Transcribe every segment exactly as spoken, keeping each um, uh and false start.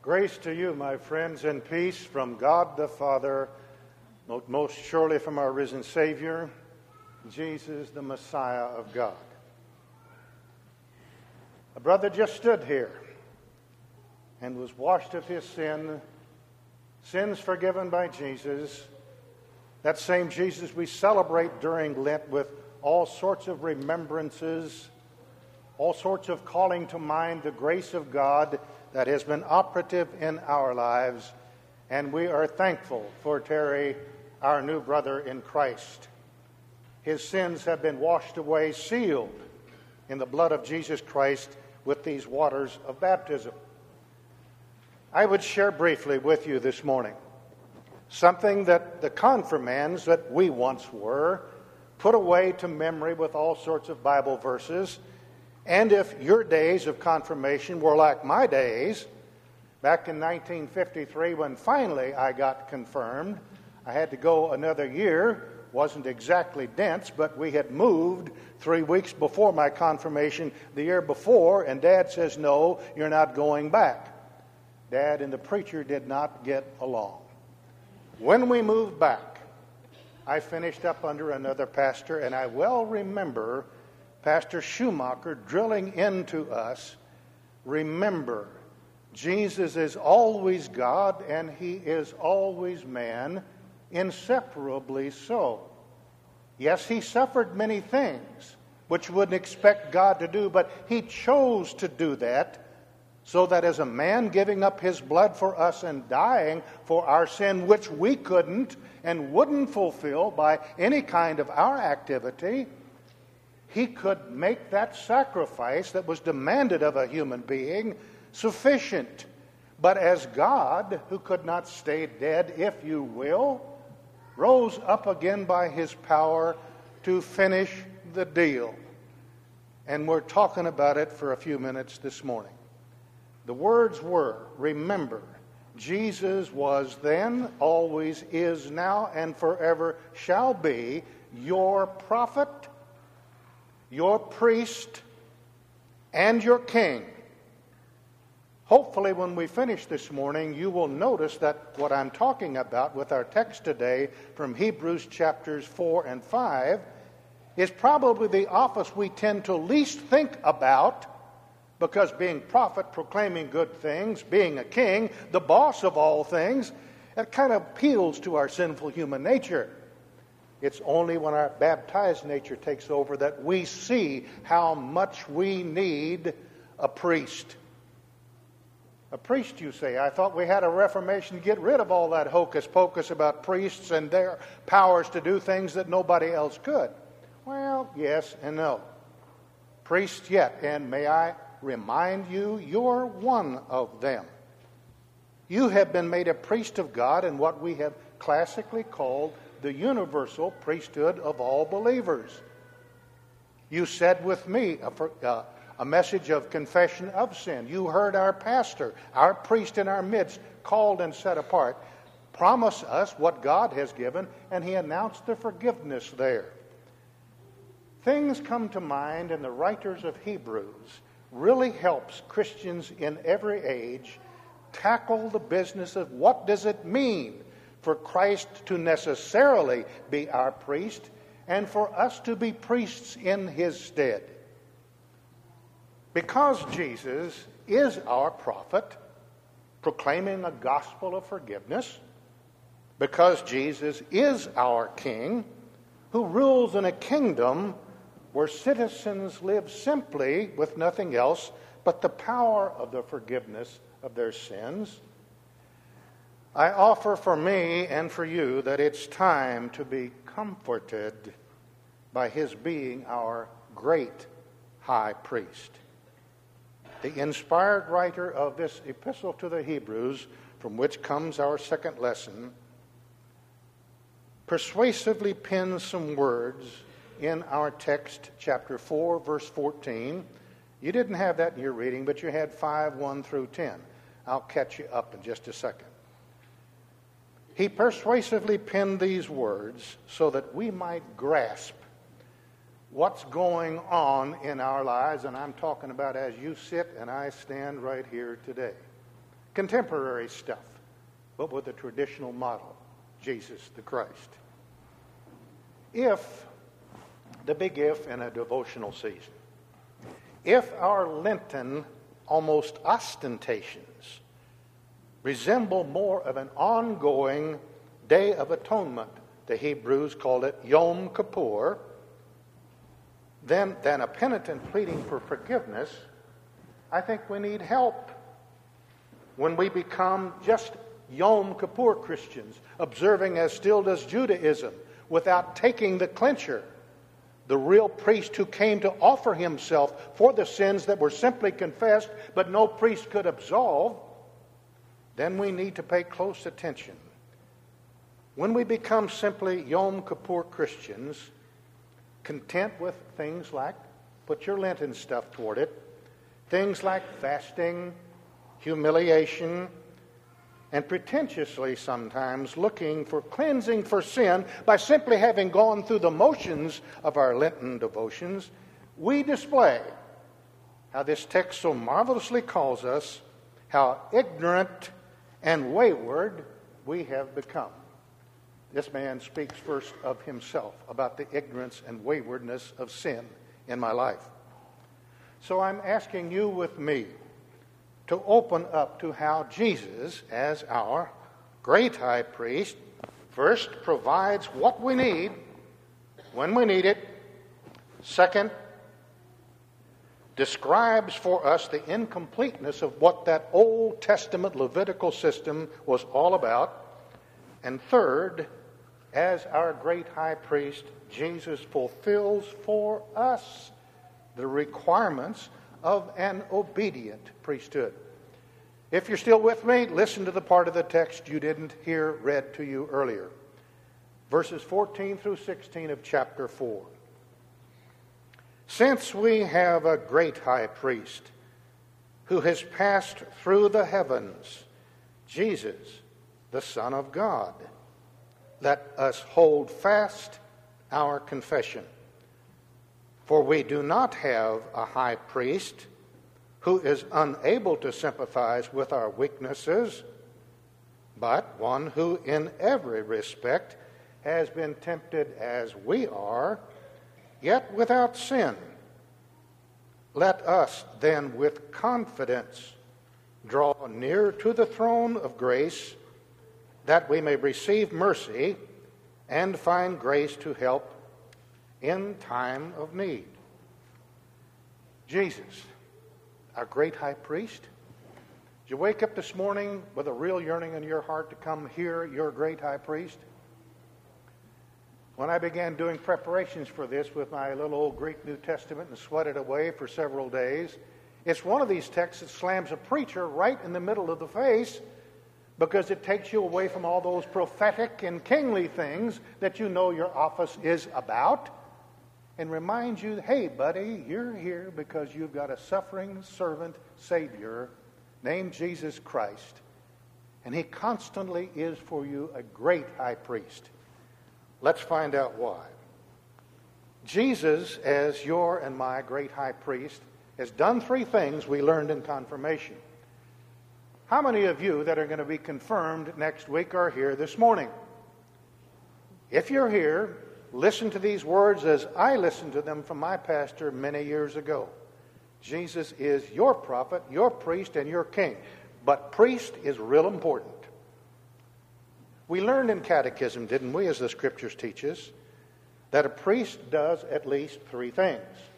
Grace to you, my friends, and peace from God the Father, most surely from our risen Savior, Jesus, the Messiah of God. A brother just stood here and was washed of his sin, sins forgiven by Jesus, that same Jesus we celebrate during Lent with all sorts of remembrances, all sorts of calling to mind the grace of God that has been operative in our lives, and we are thankful for Terry, our new brother in Christ. His sins have been washed away, sealed in the blood of Jesus Christ with these waters of baptism. I would share briefly with you this morning something that the confirmands that we once were put away to memory with all sorts of Bible verses. And if your days of confirmation were like my days, back in nineteen fifty-three when finally I got confirmed, I had to go another year. Wasn't exactly dense, but we had moved three weeks before my confirmation the year before, and Dad says, no, you're not going back. Dad and the preacher did not get along. When we moved back, I finished up under another pastor, and I well remember Pastor Schumacher drilling into us, remember, Jesus is always God and he is always man, inseparably so. Yes, he suffered many things, which you wouldn't expect God to do, but he chose to do that so that as a man giving up his blood for us and dying for our sin, which we couldn't and wouldn't fulfill by any kind of our activity, he could make that sacrifice that was demanded of a human being sufficient. But as God, who could not stay dead, if you will, rose up again by his power to finish the deal. And we're talking about it for a few minutes this morning. The words were, remember, Jesus was then, always is now, and forever shall be your prophet, your priest, and your king. Hopefully when we finish this morning, you will notice that what I'm talking about with our text today from Hebrews chapters four and five is probably the office we tend to least think about, because being prophet, proclaiming good things, being a king, the boss of all things, it kind of appeals to our sinful human nature. It's only when our baptized nature takes over that we see how much we need a priest. A priest, you say? I thought we had a Reformation to get rid of all that hocus pocus about priests and their powers to do things that nobody else could. Well, yes and no. Priests yet, and may I remind you, you're one of them. You have been made a priest of God in what we have classically called the universal priesthood of all believers. You said with me a, uh, a message of confession of sin. You heard our pastor, our priest in our midst, called and set apart, promise us what God has given, and he announced the forgiveness there. Things come to mind, and the writers of Hebrews really helps Christians in every age tackle the business of what does it mean for Christ to necessarily be our priest and for us to be priests in his stead. Because Jesus is our prophet, proclaiming a gospel of forgiveness, because Jesus is our king, who rules in a kingdom where citizens live simply with nothing else but the power of the forgiveness of their sins, I offer for me and for you that it's time to be comforted by his being our great high priest. The inspired writer of this epistle to the Hebrews, from which comes our second lesson, persuasively pins some words in our text, chapter four, verse fourteen. You didn't have that in your reading, but you had five, one through ten. I'll catch you up in just a second. He persuasively penned these words so that we might grasp what's going on in our lives, and I'm talking about as you sit and I stand right here today. contemporary stuff, but with a traditional model, Jesus the Christ. If, the big if in a devotional season, if our Lenten almost ostentations resemble more of an ongoing Day of Atonement, the Hebrews called it Yom Kippur, then, than a penitent pleading for forgiveness, I think we need help. When we become just Yom Kippur Christians, observing as still does Judaism, without taking the clincher, the real priest who came to offer himself for the sins that were simply confessed, but no priest could absolve, then we need to pay close attention. When we become simply Yom Kippur Christians, content with things like, put your Lenten stuff toward it, things like fasting, humiliation, and pretentiously sometimes looking for cleansing for sin by simply having gone through the motions of our Lenten devotions, we display how this text so marvelously calls us, how ignorant and wayward we have become. This man speaks first of himself about the ignorance and waywardness of sin in my life. So I'm asking you with me to open up to how Jesus, as our great high priest, first provides what we need when we need it. Second, describes for us the incompleteness of what that Old Testament Levitical system was all about. And third, as our great high priest, Jesus fulfills for us the requirements of an obedient priesthood. If you're still with me, listen to the part of the text you didn't hear read to you earlier. Verses fourteen through sixteen of chapter four. Since we have a great high priest who has passed through the heavens, Jesus, the Son of God, let us hold fast our confession. For we do not have a high priest who is unable to sympathize with our weaknesses, but one who in every respect has been tempted as we are, yet without sin. Let us then with confidence draw near to the throne of grace, that we may receive mercy and find grace to help in time of need. Jesus, our great high priest, did you wake up this morning with a real yearning in your heart to come hear your great high priest? When I began doing preparations for this with my little old Greek New Testament and sweated away for several days, it's one of these texts that slams a preacher right in the middle of the face, because it takes you away from all those prophetic and kingly things that you know your office is about, and reminds you, hey, buddy, you're here because you've got a suffering servant Savior named Jesus Christ, and he constantly is for you a great high priest. Let's find out why. Jesus, as your and my great high priest, has done three things we learned in confirmation. How many of you that are going to be confirmed next week are here this morning? If you're here, listen to these words as I listened to them from my pastor many years ago. Jesus is your prophet, your priest, and your king. But priest is real important. We learned in catechism, didn't we, as the scriptures teach us, that a priest does at least three things.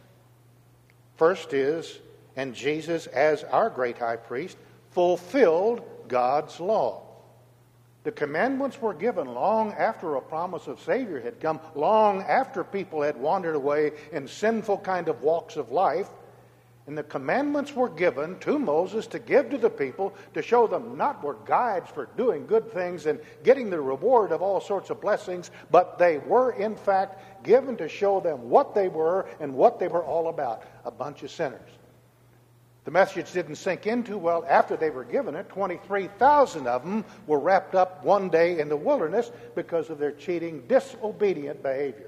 First is, and Jesus as our great high priest fulfilled God's law. The commandments were given long after a promise of Savior had come, long after people had wandered away in sinful kind of walks of life. And the commandments were given to Moses to give to the people to show them not were guides for doing good things and getting the reward of all sorts of blessings, but they were in fact given to show them what they were and what they were all about, a bunch of sinners. The message didn't sink in too well after they were given it. twenty-three thousand of them were wrapped up one day in the wilderness because of their cheating, disobedient behavior.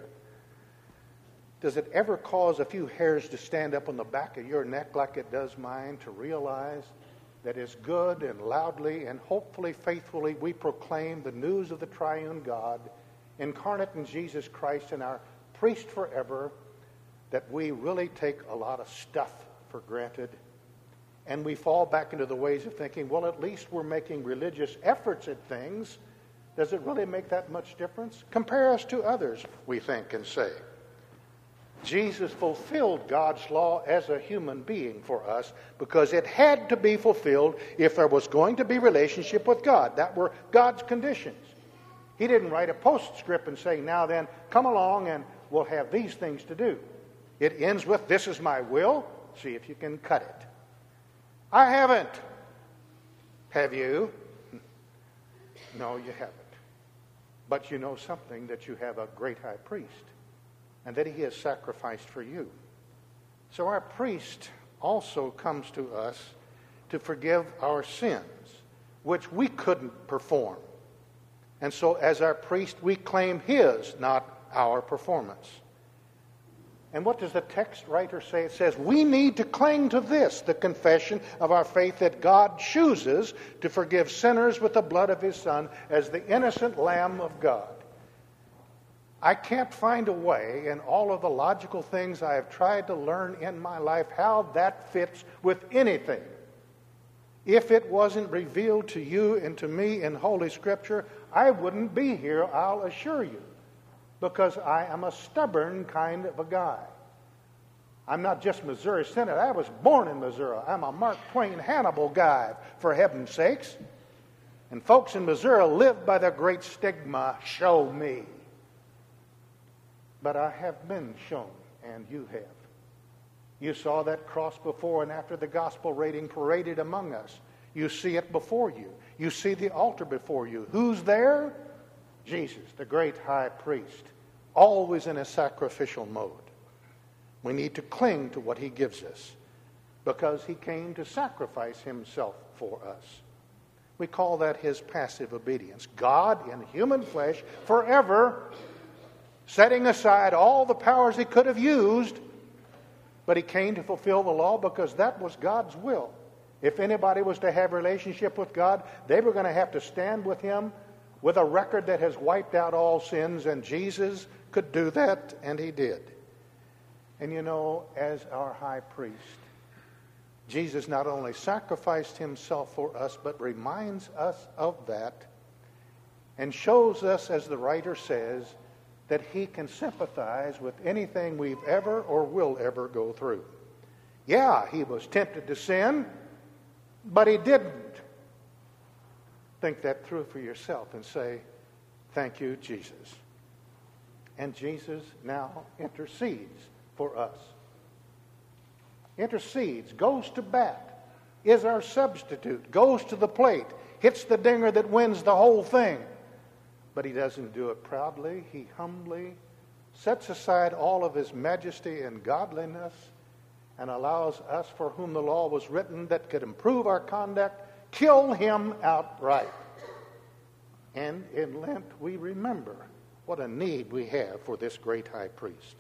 Does it ever cause a few hairs to stand up on the back of your neck like it does mine to realize that is good and loudly and hopefully faithfully we proclaim the news of the triune God incarnate in Jesus Christ and our priest forever, that we really take a lot of stuff for granted, and we fall back into the ways of thinking, well, at least we're making religious efforts at things. Does it really make that much difference? Compare us to others, we think and say. Jesus fulfilled God's law as a human being for us because it had to be fulfilled if there was going to be relationship with God. That were God's conditions. He didn't write a postscript and say, now then, come along and we'll have these things to do. It ends with, this is my will. See if you can cut it. I haven't. Have you? No, you haven't. But you know something, that you have a great high priest and that he has sacrificed for you. So our priest also comes to us to forgive our sins, which we couldn't perform. And so as our priest, we claim his, not our performance. And what does the text writer say? It says, we need to cling to this, the confession of our faith that God chooses to forgive sinners with the blood of his Son as the innocent Lamb of God. I can't find a way in all of the logical things I have tried to learn in my life how that fits with anything. If it wasn't revealed to you and to me in Holy Scripture, I wouldn't be here, I'll assure you, because I am a stubborn kind of a guy. I'm not just Missouri Synod. I was born in Missouri. I'm a Mark Twain Hannibal guy, for heaven's sakes. And folks in Missouri live by the great stigma, show me. But I have been shown, and you have. You saw that cross before and after the gospel reading paraded among us. You see it before you. You see the altar before you. Who's there? Jesus, the great high priest, always in a sacrificial mode. We need to cling to what he gives us because he came to sacrifice himself for us. We call that his passive obedience. God in human flesh forever, setting aside all the powers he could have used, but he came to fulfill the law because that was God's will. If anybody was to have a relationship with God, they were going to have to stand with him with a record that has wiped out all sins, and Jesus could do that, and he did. And you know, as our high priest, Jesus not only sacrificed himself for us, but reminds us of that and shows us, as the writer says, that he can sympathize with anything we've ever or will ever go through. Yeah, he was tempted to sin, but he didn't. Think that through for yourself and say, thank you, Jesus. And Jesus now intercedes for us. Intercedes, goes to bat, is our substitute, goes to the plate, hits the dinger that wins the whole thing. But he doesn't do it proudly. He humbly sets aside all of his majesty and godliness and allows us, for whom the law was written that could improve our conduct, kill him outright. And in Lent, we remember what a need we have for this great high priest.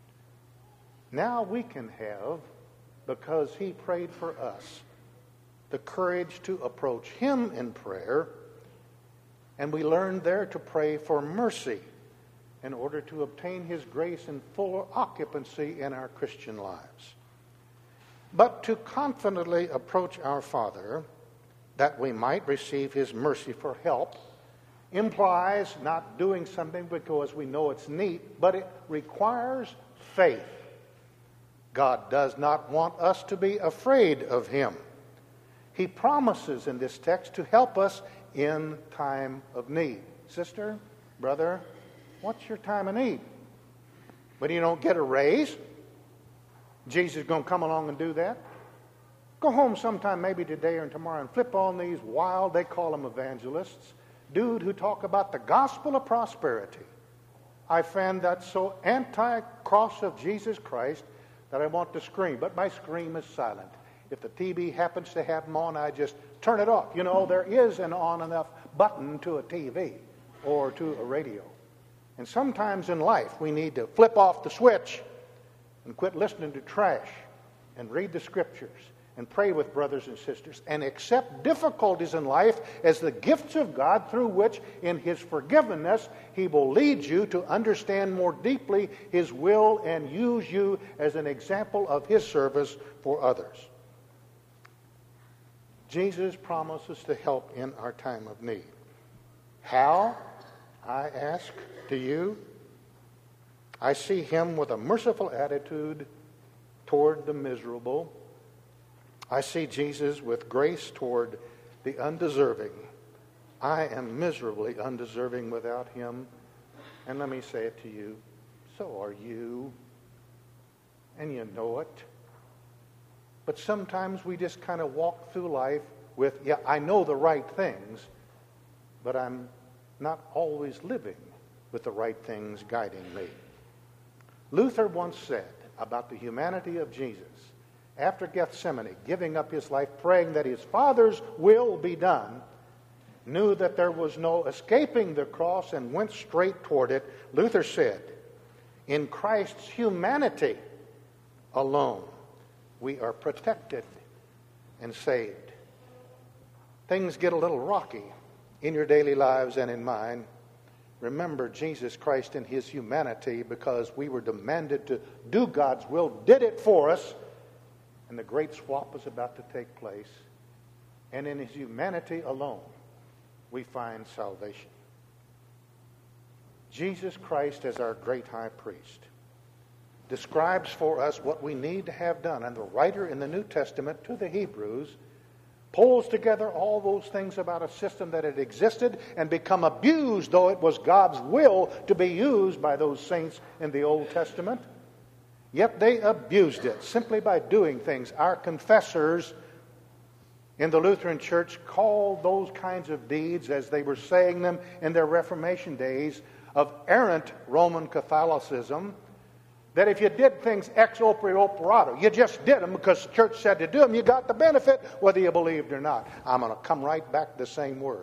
Now we can have, because he prayed for us, the courage to approach him in prayer. And we learn there to pray for mercy in order to obtain his grace in full occupancy in our Christian lives. But to confidently approach our Father, that we might receive his mercy for help, implies not doing something because we know it's neat, but it requires faith. God does not want us to be afraid of him. He promises in this text to help us in time of need. Sister, brother, what's your time of need? When you don't get a raise, Jesus is going to come along and do that. Go home sometime, maybe today or tomorrow, and flip on these wild, they call them evangelists, dude who talk about the gospel of prosperity. I find that so anti-cross of Jesus Christ that I want to scream, but my scream is silent. If the T V happens to have them on, I just turn it off. You know, there is an on enough button to a T V or to a radio. And sometimes in life, we need to flip off the switch and quit listening to trash and read the scriptures and pray with brothers and sisters and accept difficulties in life as the gifts of God through which, in His forgiveness, He will lead you to understand more deeply His will and use you as an example of His service for others. Jesus promises to help in our time of need. How, I ask to you? I see Him with a merciful attitude toward the miserable. I see Jesus with grace toward the undeserving. I am miserably undeserving without Him. And let me say it to you, so are you. And you know it. But sometimes we just kind of walk through life with, yeah, I know the right things, but I'm not always living with the right things guiding me. Luther once said about the humanity of Jesus, after Gethsemane, giving up his life, praying that his Father's will be done, knew that there was no escaping the cross and went straight toward it. Luther said, in Christ's humanity alone, we are protected and saved. Things get a little rocky in your daily lives and in mine. Remember Jesus Christ in His humanity, because we were demanded to do God's will, did it for us, and the great swap was about to take place. And in His humanity alone, we find salvation. Jesus Christ as our great high priest describes for us what we need to have done. And the writer in the New Testament to the Hebrews pulls together all those things about a system that had existed and become abused, though it was God's will to be used by those saints in the Old Testament. Yet they abused it simply by doing things. Our confessors in the Lutheran Church called those kinds of deeds, as they were saying them in their Reformation days, of errant Roman Catholicism, that if you did things ex opere operato, you just did them because the church said to do them, you got the benefit whether you believed or not. I'm going to come right back to the same word.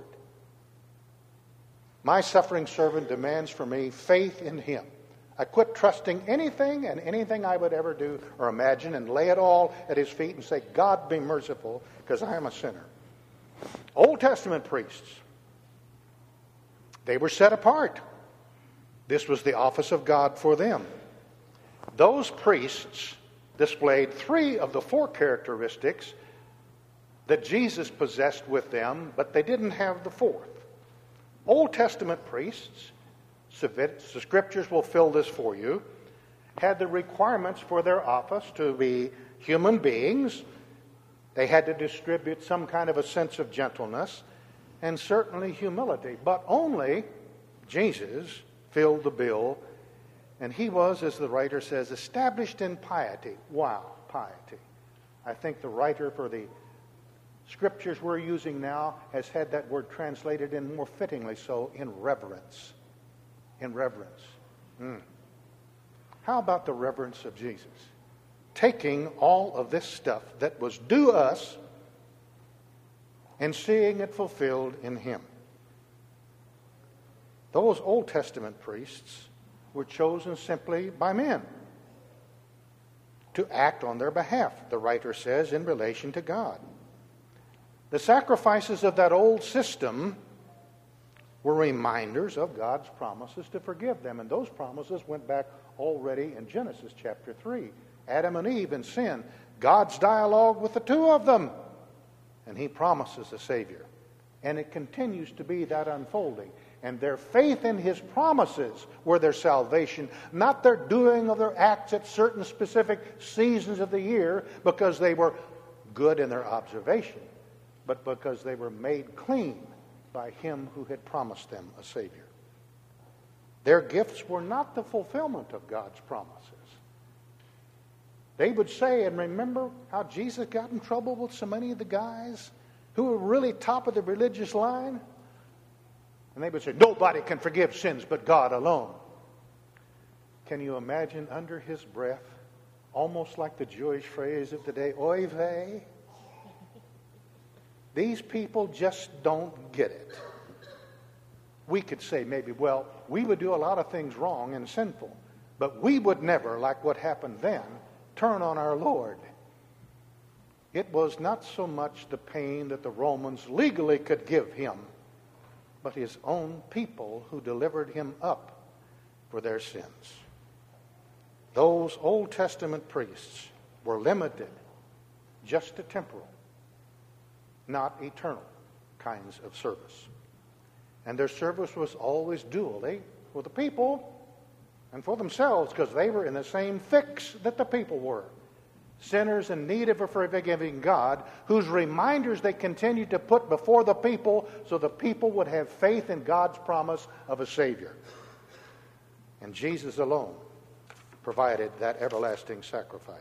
My suffering servant demands from me faith in Him. I quit trusting anything and anything I would ever do or imagine and lay it all at His feet and say, God be merciful, because I am a sinner. Old Testament priests, they were set apart. This was the office of God for them. Those priests displayed three of the four characteristics that Jesus possessed with them, but they didn't have the fourth. Old Testament priests, the Scriptures will fill this for you, had the requirements for their office to be human beings. They had to distribute some kind of a sense of gentleness and certainly humility. But only Jesus filled the bill, and He was, as the writer says, established in piety. Wow, piety. I think the writer for the Scriptures we're using now has had that word translated in more fittingly so, in reverence. In reverence. Mm. How about the reverence of Jesus? Taking all of this stuff that was due us and seeing it fulfilled in Him. Those Old Testament priests were chosen simply by men to act on their behalf, the writer says, in relation to God. The sacrifices of that old system were reminders of God's promises to forgive them. And those promises went back already in Genesis chapter three. Adam and Eve in sin. God's dialogue with the two of them. And He promises a Savior. And it continues to be that unfolding. And their faith in His promises were their salvation, not their doing of their acts at certain specific seasons of the year because they were good in their observation, but because they were made clean by Him who had promised them a Savior. Their gifts were not the fulfillment of God's promises. They would say, and remember how Jesus got in trouble with so many of the guys who were really top of the religious line? And they would say, nobody can forgive sins but God alone. Can you imagine under His breath, almost like the Jewish phrase of the day, oy vey? These people just don't get it. We could say maybe, well, we would do a lot of things wrong and sinful, but we would never, like what happened then, turn on our Lord. it was not so much the pain that the Romans legally could give him, but his own people who delivered him up for their sins. Those Old Testament priests were limited just to temporal, not eternal kinds of service. And their service was always dually for the people and for themselves, because they were in the same fix that the people were. Sinners in need of a forgiving God, whose reminders they continued to put before the people so the people would have faith in God's promise of a Savior. And Jesus alone provided that everlasting sacrifice.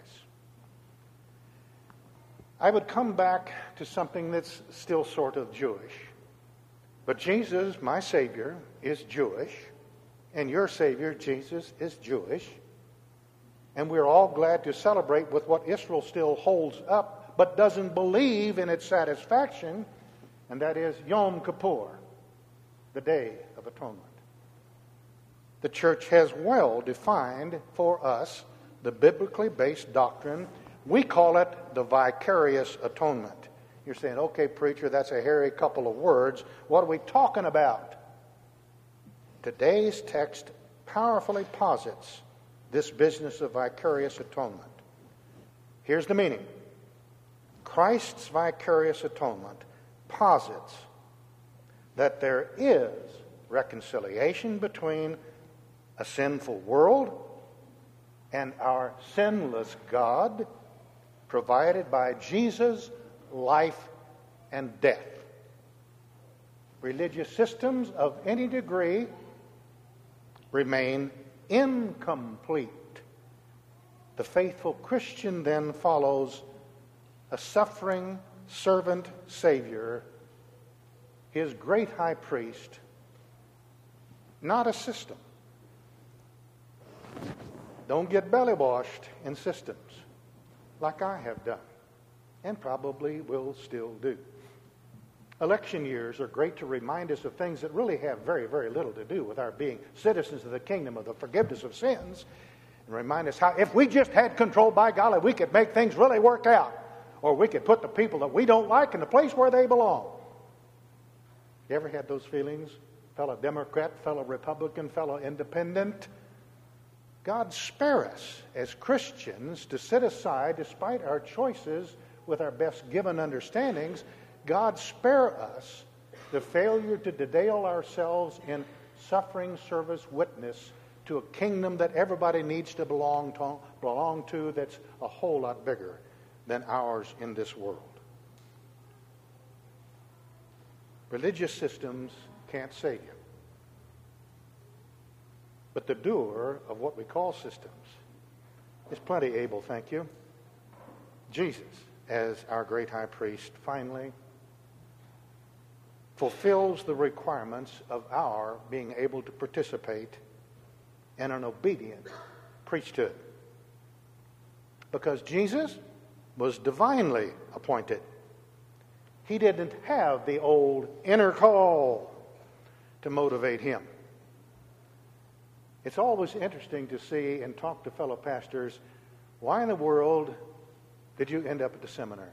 I would come back to something that's still sort of Jewish. But Jesus, my Savior, is Jewish, and your Savior, Jesus, is Jewish. And we're all glad to celebrate with what Israel still holds up, but doesn't believe in its satisfaction, and that is Yom Kippur, the Day of Atonement. The church has well defined for us the biblically based doctrine. We call it the vicarious atonement. You're saying, okay, preacher, that's a hairy couple of words. What are we talking about? Today's text powerfully posits this business of vicarious atonement. Here's the meaning. Christ's vicarious atonement posits that there is reconciliation between a sinful world and our sinless God, provided by Jesus' life and death. Religious systems of any degree remain incomplete. The faithful Christian then follows a suffering servant Savior, his great high priest, not a system. Don't get belly washed in systems like I have done and probably will still do. Election years are great to remind us of things that really have very, very little to do with our being citizens of the kingdom of the forgiveness of sins, and remind us how if we just had control, by golly, we could make things really work out, or we could put the people that we don't like in the place where they belong. You ever had those feelings? Fellow Democrat, fellow Republican, fellow Independent? God spare us as Christians to sit aside, despite our choices with our best given understandings. God spare us the failure to detail ourselves in suffering service witness to a kingdom that everybody needs to belong to, belong to that's a whole lot bigger than ours in this world. Religious systems can't save you. But the doer of what we call systems is plenty able, thank you. Jesus, as our great high priest, finally fulfills the requirements of our being able to participate in an obedient priesthood. Because Jesus was divinely appointed. He didn't have the old inner call to motivate him. It's always interesting to see and talk to fellow pastors, why in the world did you end up at the seminary?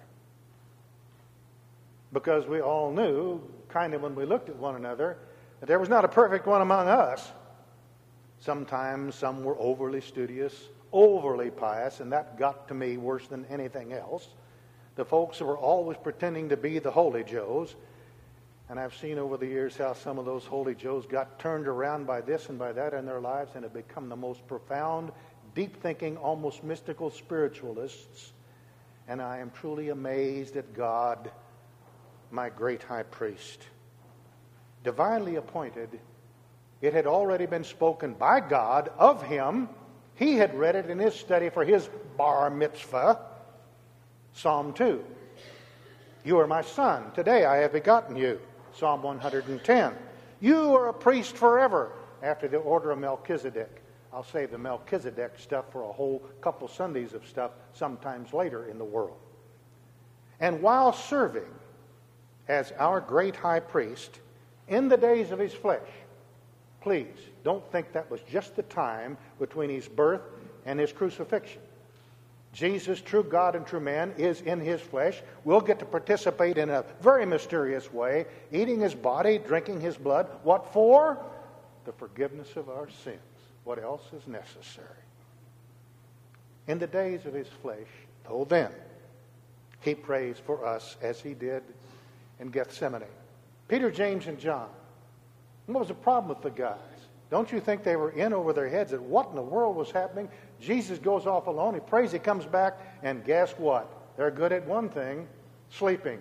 Because we all knew, kind of when we looked at one another, that there was not a perfect one among us. Sometimes some were overly studious, overly pious, and that got to me worse than anything else. The folks who were always pretending to be the Holy Joes. And I've seen over the years how some of those Holy Joes got turned around by this and by that in their lives and have become the most profound, deep-thinking, almost mystical spiritualists. And I am truly amazed at God, my great high priest. Divinely appointed, it had already been spoken by God of him. He had read it in his study for his bar mitzvah, Psalm two. You are my son. Today I have begotten you. Psalm one hundred ten. You are a priest forever after the order of Melchizedek. I'll save the Melchizedek stuff for a whole couple Sundays of stuff sometimes later in the world. And while serving as our great high priest in the days of his flesh, please don't think that was just the time between his birth and his crucifixion. Jesus, true God and true man, is in his flesh. We'll get to participate in a very mysterious way, eating his body, drinking his blood. What for? The forgiveness of our sins. What else is necessary? In the days of his flesh, though then, he prays for us as he did in Gethsemane. Peter, James, and John. What was the problem with the guys? Don't you think they were in over their heads at what in the world was happening? Jesus goes off alone. He prays. He comes back. And guess what? They're good at one thing, sleeping.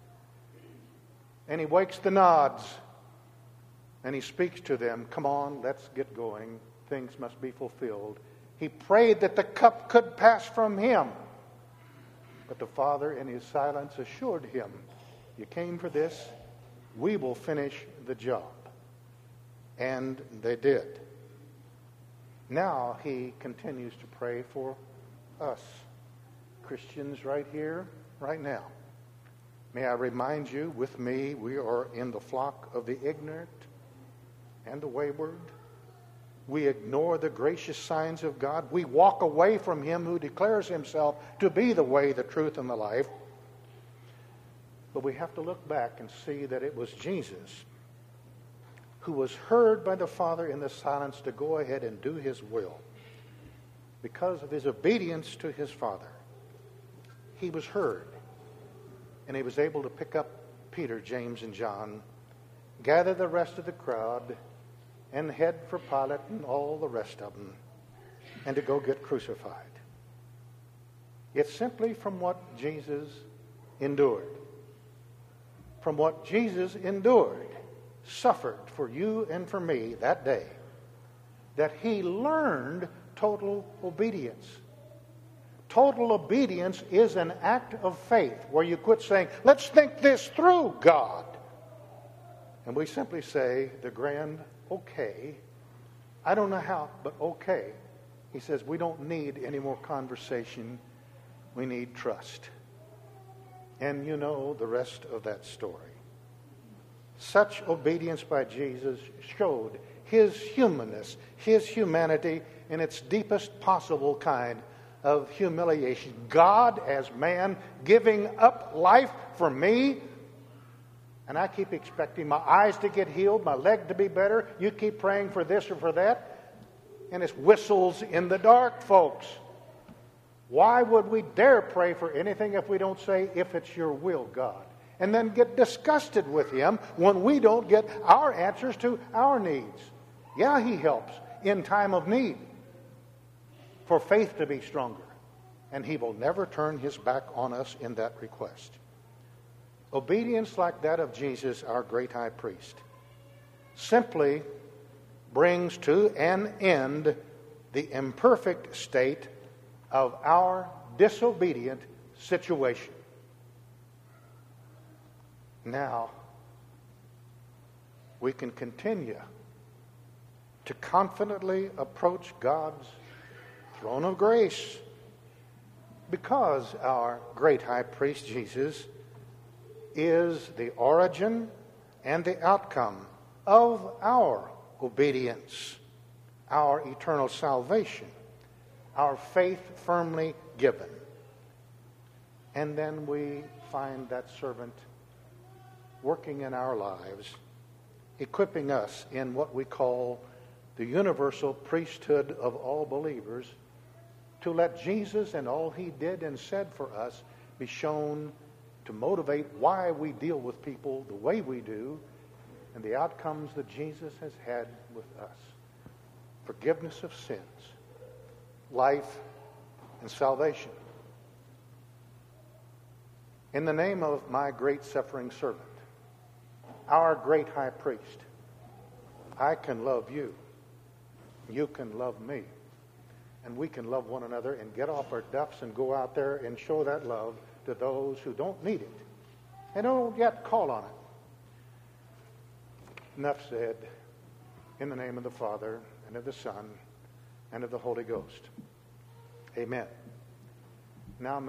And he wakes the nods. And he speaks to them. Come on, let's get going. Things must be fulfilled. He prayed that the cup could pass from him. But the Father, in his silence, assured him, you came for this. We will finish the job. And they did. Now he continues to pray for us, Christians, right here, right now. May I remind you, with me, we are in the flock of the ignorant and the wayward. We ignore the gracious signs of God. We walk away from him who declares himself to be the way, the truth, and the life. But we have to look back and see that it was Jesus who was heard by the Father in the silence to go ahead and do his will. Because of his obedience to his Father, he was heard. And he was able to pick up Peter, James, and John, gather the rest of the crowd, and head for Pilate and all the rest of them, and to go get crucified. It's simply from what Jesus endured. From what Jesus endured, suffered for you and for me that day, that he learned total obedience. Total obedience is an act of faith where you quit saying, let's think this through, God. And we simply say the grand okay. I don't know how, but okay. He says we don't need any more conversation. We need trust. And you know the rest of that story. Such obedience by Jesus showed his humanness, his humanity in its deepest possible kind of humiliation. God as man giving up life for me. And I keep expecting my eyes to get healed, my leg to be better. You keep praying for this or for that. And it's whistles in the dark, folks. Why would we dare pray for anything if we don't say, if it's your will, God? And then get disgusted with him when we don't get our answers to our needs. Yeah, he helps in time of need for faith to be stronger. And he will never turn his back on us in that request. Obedience like that of Jesus, our great high priest, simply brings to an end the imperfect state of our disobedient situation. Now, we can continue to confidently approach God's throne of grace because our great high priest, Jesus, is the origin and the outcome of our obedience, our eternal salvation, our faith firmly given. And then we find that servant working in our lives, equipping us in what we call the universal priesthood of all believers, to let Jesus and all he did and said for us be shown to motivate why we deal with people the way we do and the outcomes that Jesus has had with us. Forgiveness of sins, life, and salvation. In the name of my great suffering servant, our great high priest, I can love you. You can love me. And we can love one another and get off our duffs and go out there and show that love to those who don't need it and don't yet call on it. Enough said. In the name of the Father, and of the Son, and of the Holy Ghost. Amen. Now